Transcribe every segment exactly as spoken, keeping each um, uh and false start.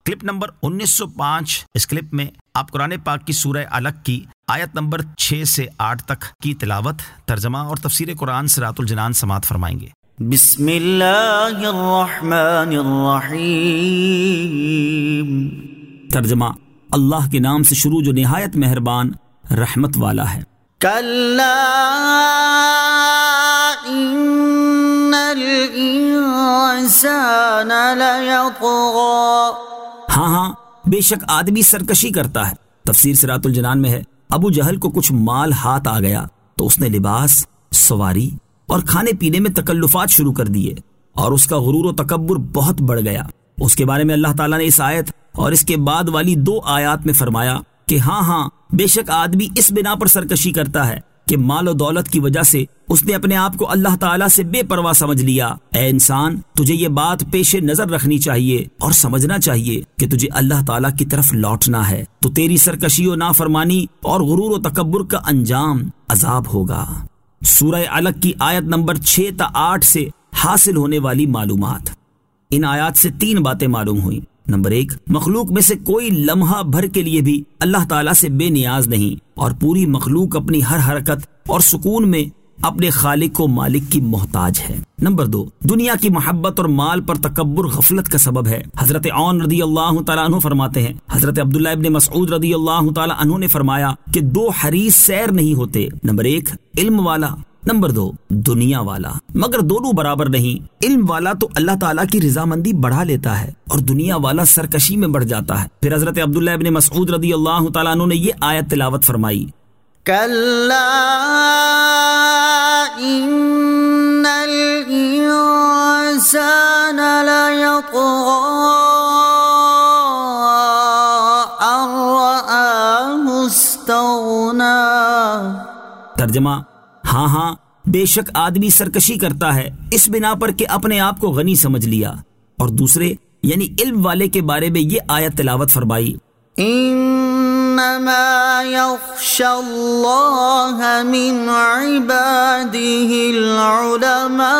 Clip number انیس سو پانچ. اس clip میں آپ قرآن پاک کی سورہ علق کی آیت نمبر چھ سے آٹھ تک کی تلاوت، ترجمہ اور تفسیر قرآن صراط الجنان سماعت فرمائیں گے. بسم اللہ الرحمن الرحیم. ترجمہ: اللہ کے نام سے شروع جو نہایت مہربان رحمت والا ہے. کلا ان الانسان لیطغی. ہاں ہاں بے شک آدمی سرکشی کرتا ہے. تفسیر صراط الجنان میں ہے، ابو جہل کو کچھ مال ہاتھ آ گیا تو اس نے لباس، سواری اور کھانے پینے میں تکلفات شروع کر دیے اور اس کا غرور و تکبر بہت بڑھ گیا. اس کے بارے میں اللہ تعالیٰ نے اس آیت اور اس کے بعد والی دو آیات میں فرمایا کہ ہاں ہاں بے شک آدمی اس بنا پر سرکشی کرتا ہے کہ مال و دولت کی وجہ سے اس نے اپنے آپ کو اللہ تعالیٰ سے بے پرواہ سمجھ لیا. اے انسان، تجھے یہ بات پیش نظر رکھنی چاہیے اور سمجھنا چاہیے کہ تجھے اللہ تعالیٰ کی طرف لوٹنا ہے، تو تیری سرکشی و نافرمانی اور غرور و تکبر کا انجام عذاب ہوگا. سورہ علق کی آیت نمبر چھ تا آٹھ سے حاصل ہونے والی معلومات. ان آیات سے تین باتیں معلوم ہوئیں. نمبر ایک، مخلوق میں سے کوئی لمحہ بھر کے لیے بھی اللہ تعالیٰ سے بے نیاز نہیں اور پوری مخلوق اپنی ہر حرکت اور سکون میں اپنے خالق و مالک کی محتاج ہے. نمبر دو، دنیا کی محبت اور مال پر تکبر غفلت کا سبب ہے. حضرت عون رضی اللہ تعالیٰ عنہ فرماتے ہیں، حضرت عبداللہ ابن مسعود رضی اللہ تعالیٰ عنہ نے فرمایا کہ دو حریص سیر نہیں ہوتے، نمبر ایک علم والا، نمبر دو دنیا والا، مگر دونوں برابر نہیں. علم والا تو اللہ تعالیٰ کی رضامندی بڑھا لیتا ہے اور دنیا والا سرکشی میں بڑھ جاتا ہے. پھر حضرت عبداللہ ابن مسعود رضی اللہ تعالیٰ عنہ نے یہ آیت تلاوت فرمائی، کلا ان الانسان لیطغی ان رآہ استغنی. ترجمہ: ہاں ہاں بے شک آدمی سرکشی کرتا ہے اس بنا پر کہ اپنے آپ کو غنی سمجھ لیا. اور دوسرے یعنی علم والے کے بارے میں یہ آیت تلاوت فرمائی، انما یخشی اللہ من عباده العلماء.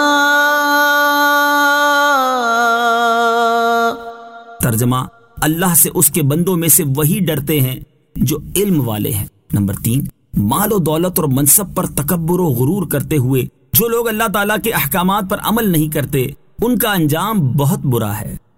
ترجمہ: اللہ سے اس کے بندوں میں سے وہی ڈرتے ہیں جو علم والے ہیں. نمبر تین، مال و دولت اور منصب پر تکبر و غرور کرتے ہوئے جو لوگ اللہ تعالیٰ کے احکامات پر عمل نہیں کرتے ان کا انجام بہت برا ہے.